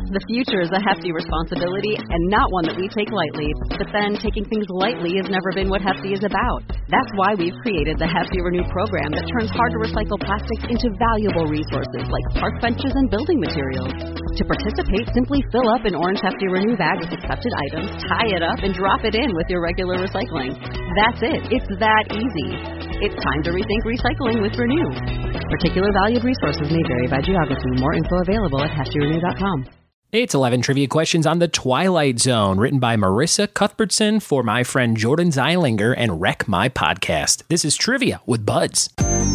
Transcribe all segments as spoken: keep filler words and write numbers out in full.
The future is a hefty responsibility and not one that we take lightly. But then, taking things lightly has never been what Hefty is about. That's why we've created the Hefty Renew program that turns hard-to-recycle plastics into valuable resources like park benches and building materials. To participate, simply fill up an orange Hefty Renew bag with accepted items, tie it up, and drop it in with your regular recycling. That's it. It's that easy. It's time to rethink recycling with Renew. Particular valued resources may vary by geography. More info available at hefty renew dot com. It's eleven trivia questions on The Twilight Zone, written by Marissa Cuthbertson for my friend Jordan Zeilinger and Wreck My Podcast. This is Trivia with Buds.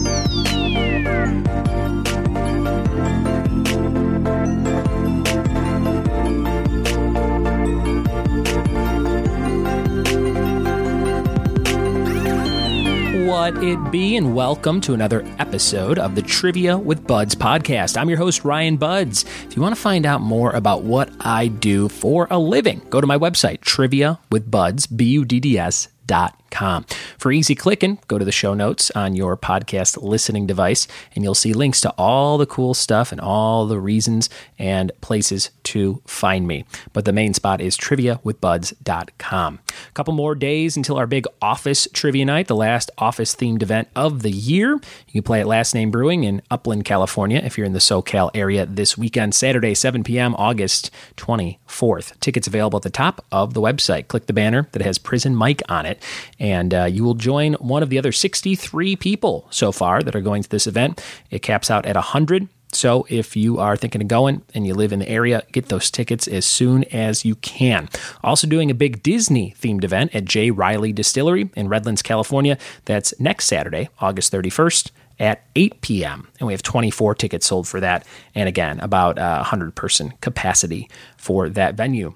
What it be, and welcome to another episode of the Trivia with Buds podcast. I'm your host, Ryan Buds. If you want to find out more about what I do for a living, go to my website, trivia with buds, B U D D S dot com. For easy clicking, go to the show notes on your podcast listening device, and you'll see links to all the cool stuff and all the reasons and places to find me. But the main spot is trivia with buds dot com. A couple more days until our big office trivia night, the last office-themed event of the year. You can play at Last Name Brewing in Upland, California, if you're in the SoCal area this weekend, Saturday, seven p.m., August twenty-fourth. Tickets available at the top of the website. Click the banner that has Prison Mike on it, and uh, you will join one of the other sixty-three people so far that are going to this event. It caps out at one hundred. So if you are thinking of going and you live in the area, get those tickets as soon as you can. Also doing a big Disney-themed event at J. Riley Distillery in Redlands, California. That's next Saturday, August thirty-first at eight p.m. And we have twenty-four tickets sold for that. And again, about a one hundred person capacity for that venue.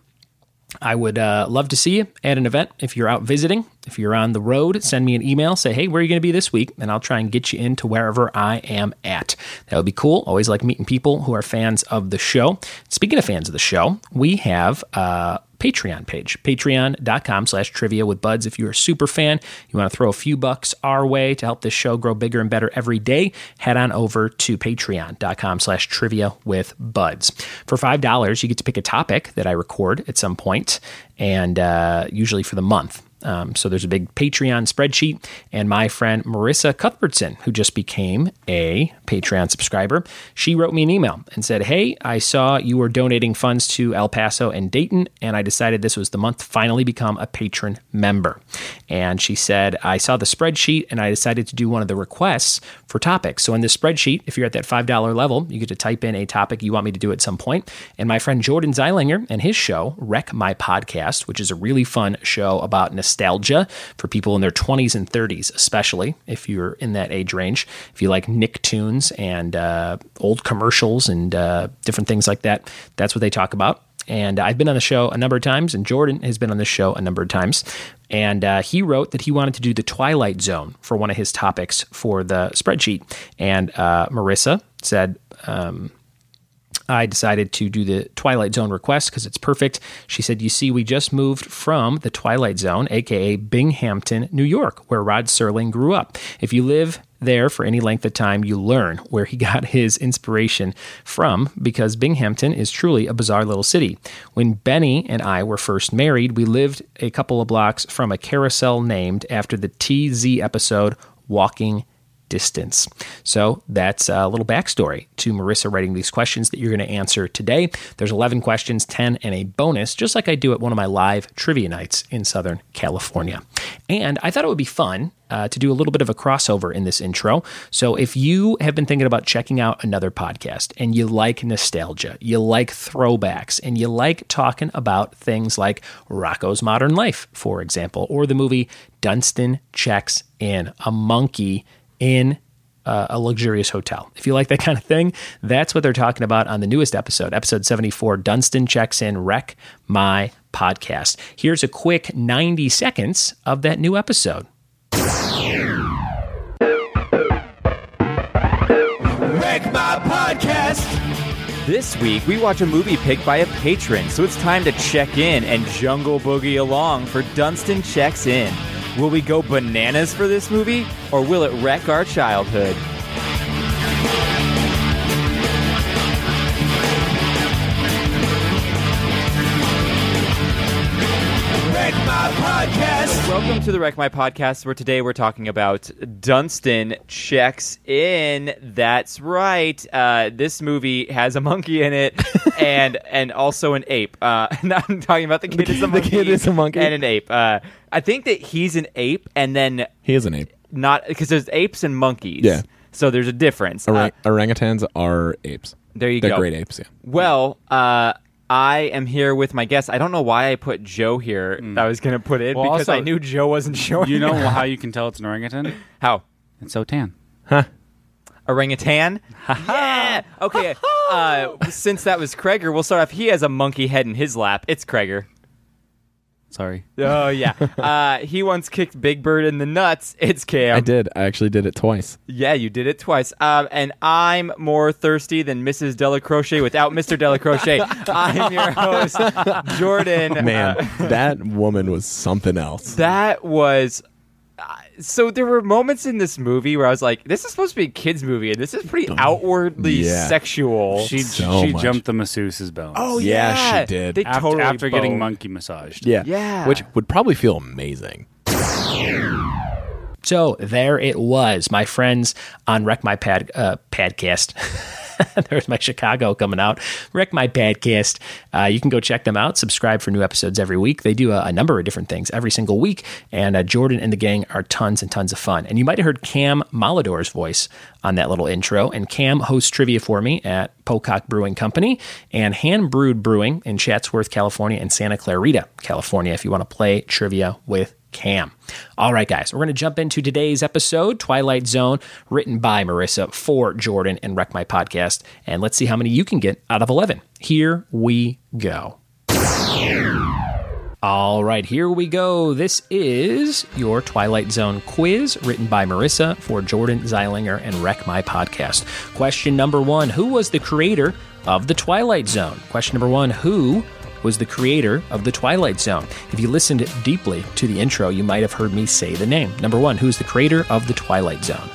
I would uh, love to see you at an event if you're out visiting. If you're on the road, send me an email. Say, hey, where are you going to be this week? And I'll try and get you into wherever I am at. That would be cool. Always like meeting people who are fans of the show. Speaking of fans of the show, we have a Patreon page, patreon.com slash trivia with buds. If you're a super fan, you want to throw a few bucks our way to help this show grow bigger and better every day, head on over to patreon.com slash trivia with buds. For five dollars, you get to pick a topic that I record at some point, and uh, usually for the month. Um, so there's a big Patreon spreadsheet, and my friend Marissa Cuthbertson, who just became a Patreon subscriber, she wrote me an email and said, hey, I saw you were donating funds to El Paso and Dayton, and I decided this was the month to finally become a patron member. And she said, I saw the spreadsheet, and I decided to do one of the requests for topics. So in this spreadsheet, if you're at that five dollars level, you get to type in a topic you want me to do at some point. And my friend Jordan Zeilinger and his show, Wreck My Podcast, which is a really fun show about nostalgia for people in their twenties and thirties, especially if you're in that age range. If you like Nicktoons and uh, old commercials and uh, different things like that, that's what they talk about. And I've been on the show a number of times, and Jordan has been on the show a number of times. And uh, he wrote that he wanted to do the Twilight Zone for one of his topics for the spreadsheet. And uh, Marissa said, um, I decided to do the Twilight Zone request because it's perfect. She said, you see, we just moved from the Twilight Zone, a k a. Binghamton, New York, where Rod Serling grew up. If you live there for any length of time, you learn where he got his inspiration from, because Binghamton is truly a bizarre little city. When Benny and I were first married, we lived a couple of blocks from a carousel named after the T Z episode Walking Distance. So that's a little backstory to Marissa writing these questions that you're going to answer today. There's eleven questions, ten and a bonus, just like I do at one of my live trivia nights in Southern California. And I thought it would be fun uh, to do a little bit of a crossover in this intro. So if you have been thinking about checking out another podcast and you like nostalgia, you like throwbacks, and you like talking about things like Rocko's Modern Life, for example, or the movie Dunstan Checks In, a monkey in uh, a luxurious hotel. If you like that kind of thing, that's what they're talking about on the newest episode, episode seventy-four, Dunstan Checks In, Wreck My Podcast. Here's a quick ninety seconds of that new episode. Wreck My Podcast. This week, we watch a movie picked by a patron, so it's time to check in and jungle boogie along for Dunstan Checks In. Will we go bananas for this movie, or will it wreck our childhood? Podcast. Welcome to the Wreck My Podcast, where today we're talking about Dunstan Checks In. That's right. Uh, this movie has a monkey in it, and and also an ape. Uh, now I'm talking about the kid The is a kid- the monkey. kid is a monkey. and an ape. Uh, I think that he's an ape, and then He is an ape. not because there's apes and monkeys. Yeah. So there's a difference. Orang- Uh, orangutans are apes. there you They're go. great apes, yeah. Well, uh, I am here with my guest. I don't know why I put Joe here. That I was going to put in Well, because also, I knew Joe wasn't showing. You know up. how you can tell it's an orangutan? How? It's so tan. Orangutan? Yeah. Okay. uh, since that was Kreger, we'll start off. He has a monkey head in his lap. It's Kreger. Sorry. Oh yeah. uh, he once kicked Big Bird in the nuts. It's Cam. I did. I actually did it twice. Yeah, you did it twice. Um, and I'm more thirsty than Missus Delacroce without Mister Delacroce. I'm your host, Jordan. Man, Uh, that woman was something else. that was. Uh, so there were moments in this movie where I was like, "This is supposed to be a kids' movie, and this is pretty outwardly Yeah. sexual." She So she much. jumped the masseuse's bones. oh Yeah, yeah, she did. They after, totally after getting boned. monkey massaged. Yeah. Yeah. Which would probably feel amazing. So there it was, my friends on Wreck My Pad uh, Padcast. There's my Chicago coming out. Wreck My Padcast. Uh, you can go check them out. Subscribe for new episodes every week. They do a, a number of different things every single week. And uh, Jordan and the gang are tons and tons of fun. And you might have heard Cam Molidor's voice on that little intro. And Cam hosts trivia for me at Pocock Brewing Company and Hand Brewed Brewing in Chatsworth, California, and Santa Clarita, California, if you want to play trivia with Cam. All right, guys, we're going to jump into today's episode, Twilight Zone, written by Marissa for Jordan and Wreck My Podcast. And let's see how many you can get out of eleven. Here we go. All right, here we go. This is your Twilight Zone quiz written by Marissa for Jordan Zeilinger and Wreck My Podcast. Question number one, who was the creator of the Twilight Zone? Question number one, who was the creator of the Twilight Zone? If you listened deeply to the intro, you might have heard me say the name. Number one, who's the creator of the Twilight Zone?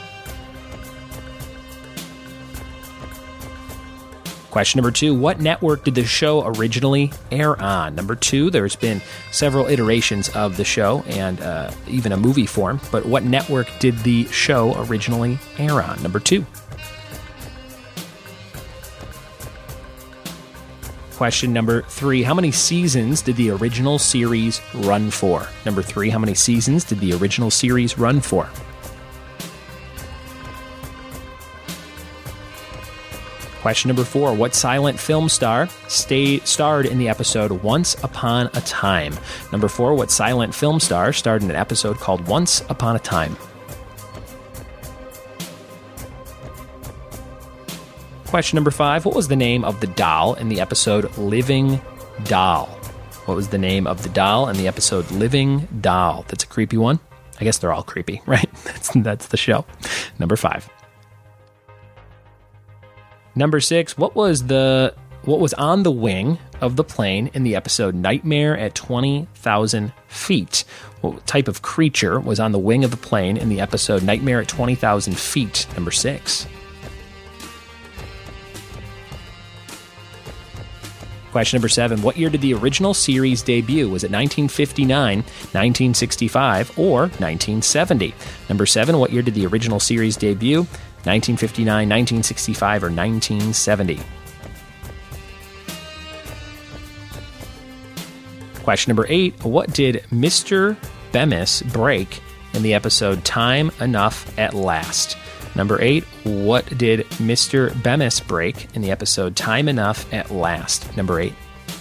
Question number two, what network did the show originally air on? Number two, there's been several iterations of the show and uh, even a movie form, but what network did the show originally air on? Number two. Question number three, how many seasons did the original series run for? Number three, how many seasons did the original series run for? Question number four, what silent film star stayed, starred in the episode Once Upon a Time? Number four, what silent film star starred in an episode called Once Upon a Time? Question number five, what was the name of the doll in the episode Living Doll? What was the name of the doll in the episode Living Doll? That's a creepy one. I guess they're all creepy, right? That's, that's the show. Number five. Number six, what was the what was on the wing of the plane in the episode Nightmare at twenty thousand feet? What type of creature was on the wing of the plane in the episode Nightmare at twenty thousand feet? Number six. Question number seven, what year did the original series debut? Was it nineteen fifty-nine, nineteen sixty-five, or nineteen seventy? Number seven, what year did the original series debut? nineteen fifty-nine, nineteen sixty-five, or nineteen seventy? Question number eight, what did Mister Bemis break in the episode Time Enough at Last? Number eight, what did Mister Bemis break in the episode Time Enough at Last? Number eight.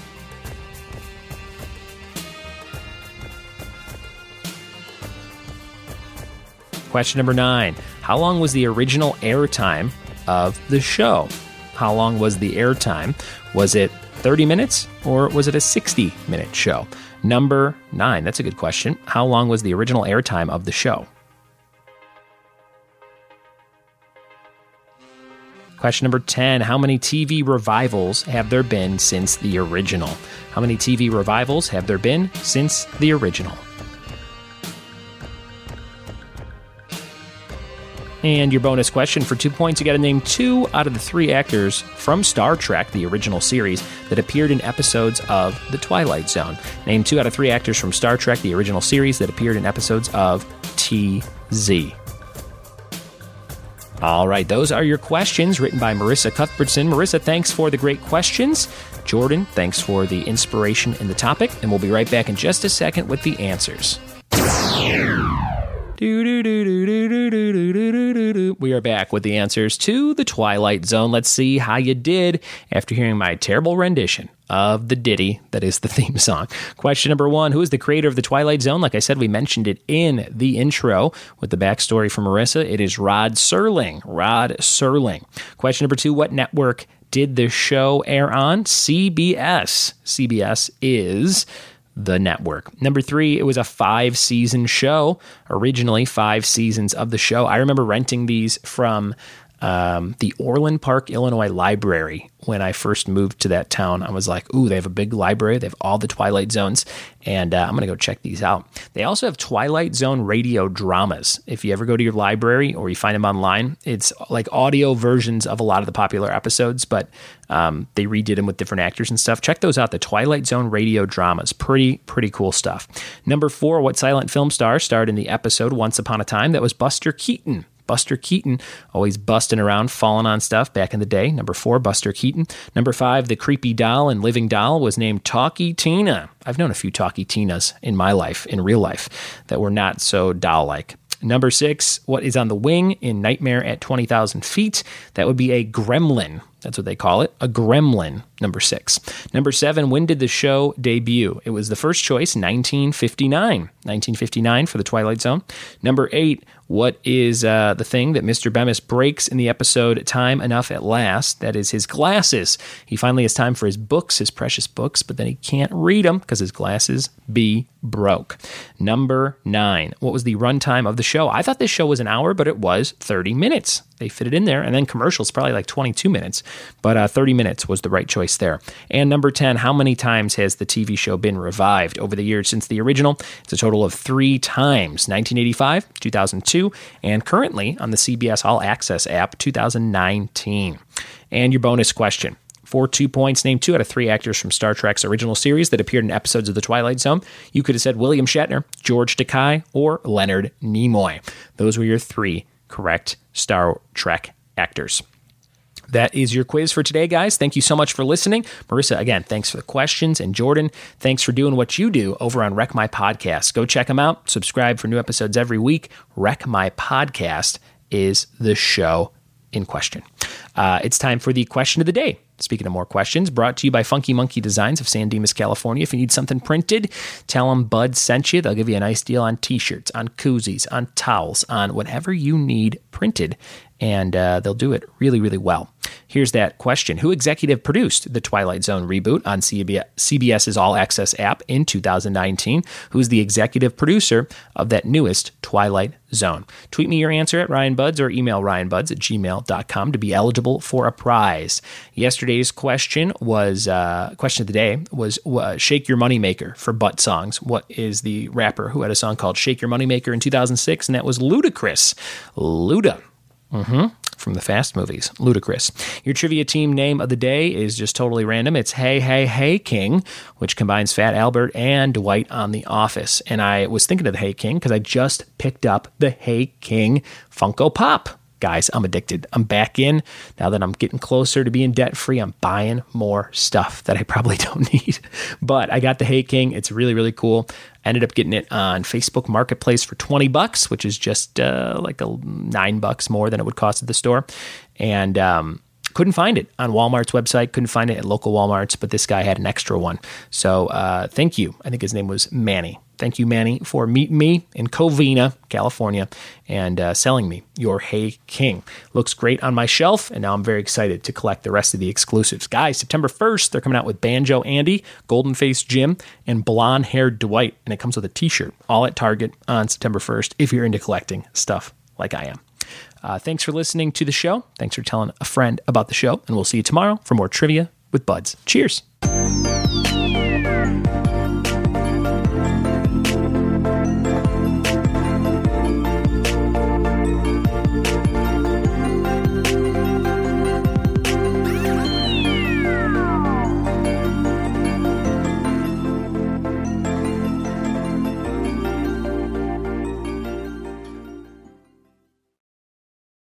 Question number nine, how long was the original airtime of the show? How long was the airtime? Was it thirty minutes or was it a sixty minute show? Number nine, that's a good question. How long was the original airtime of the show? Question number ten, how many T V revivals have there been since the original? How many T V revivals have there been since the original? And your bonus question for two points, you got to name two out of the three actors from Star Trek, the original series, that appeared in episodes of The Twilight Zone. Name two out of three actors from Star Trek, the original series, that appeared in episodes of T Z. All right, those are your questions written by Marissa Cuthbertson. Marissa, thanks for the great questions. Jordan, thanks for the inspiration in the topic. And we'll be right back in just a second with the answers. We are back with the answers to The Twilight Zone. Let's see how you did after hearing my terrible rendition of the ditty that is the theme song. Question number one, who is the creator of The Twilight Zone? Like I said, we mentioned it in the intro with the backstory from Marissa. It is Rod Serling. Rod Serling. Question number two, what network did the show air on? C B S. C B S is the network. Number three, it was a five-season show. Originally, five seasons of the show. I remember renting these from um, the Orland Park, Illinois library. When I first moved to that town, I was like, ooh, they have a big library. They have all the Twilight Zones, and uh, I'm going to go check these out. They also have Twilight Zone radio dramas. If you ever go to your library or you find them online, it's like audio versions of a lot of the popular episodes, but um, they redid them with different actors and stuff. Check those out, the Twilight Zone radio dramas. Pretty, pretty cool stuff. Number four, what silent film star starred in the episode Once Upon a Time? That was Buster Keaton. Buster Keaton, always busting around, falling on stuff back in the day. Number four, Buster Keaton. Number five, the creepy doll and living doll was named Talkie Tina. I've known a few Talkie Tinas in my life, in real life, that were not so doll-like. Number six, what is on the wing in Nightmare at twenty thousand feet? That would be a gremlin. That's what they call it, a gremlin, number six. Number seven, when did the show debut? It was the first choice, nineteen fifty-nine. nineteen fifty-nine for The Twilight Zone. Number eight, what is uh, the thing that Mister Bemis breaks in the episode Time Enough at Last? That is his glasses. He finally has time for his books, his precious books, but then he can't read them because his glasses be broke. Number nine, what was the runtime of the show? I thought this show was an hour, but it was thirty minutes. They fit it in there, and then commercials, probably like twenty-two minutes, but uh, thirty minutes was the right choice there. And number ten, how many times has the T V show been revived over the years since the original? It's a total of three times, nineteen eighty-five, two thousand two, and currently on the C B S All Access app, two thousand nineteen. And your bonus question. For two points, name two out of three actors from Star Trek's original series that appeared in episodes of The Twilight Zone. You could have said William Shatner, George Takei, or Leonard Nimoy. Those were your three correct Star Trek actors. That is your quiz for today, guys. Thank you so much for listening. Marissa, again, thanks for the questions. And Jordan, thanks for doing what you do over on Wreck My Podcast. Go check them out. Subscribe for new episodes every week. Wreck My Podcast is the show in question. Uh, it's time for the question of the day. Speaking of more questions, brought to you by Funky Monkey Designs of San Dimas, California. If you need something printed, tell them Bud sent you. They'll give you a nice deal on t-shirts, on koozies, on towels, on whatever you need printed, and uh, they'll do it really, really well. Here's that question. Who executive produced the Twilight Zone reboot on CBS's All Access app in two thousand nineteen? Who's the executive producer of that newest Twilight Zone? Tweet me your answer at Ryan Buds or email ryanbuds at gmail dot com to be eligible for a prize. Yesterday's question was, uh, question of the day was uh, Shake Your Moneymaker for butt songs. What is the rapper who had a song called Shake Your Moneymaker in two thousand six? And that was Ludacris. Luda. Mm-hmm. From the Fast movies. Ludacris. Your trivia team name of the day is just totally random. It's Hey, Hey, Hey King, which combines Fat Albert and Dwight on The Office. And I was thinking of the Hey King because I just picked up the Hey King Funko Pop. Guys, I'm addicted. I'm back in. Now that I'm getting closer to being debt-free, I'm buying more stuff that I probably don't need. But I got the Hey King. It's really, really cool. I ended up getting it on Facebook Marketplace for twenty bucks, which is just uh, like a nine bucks more than it would cost at the store. And um, couldn't find it on Walmart's website. Couldn't find it at local Walmarts, but this guy had an extra one. So uh, thank you. I think his name was Manny. Thank you, Manny, for meeting me in Covina, California, and uh, selling me your Hey King. Looks great on my shelf, and now I'm very excited to collect the rest of the exclusives. Guys, September first, they're coming out with Banjo Andy, Golden Face Jim, and Blonde Haired Dwight, and it comes with a t-shirt, all at Target on September first, if you're into collecting stuff like I am. Uh, thanks for listening to the show. Thanks for telling a friend about the show, and we'll see you tomorrow for more Trivia with Buds. Cheers.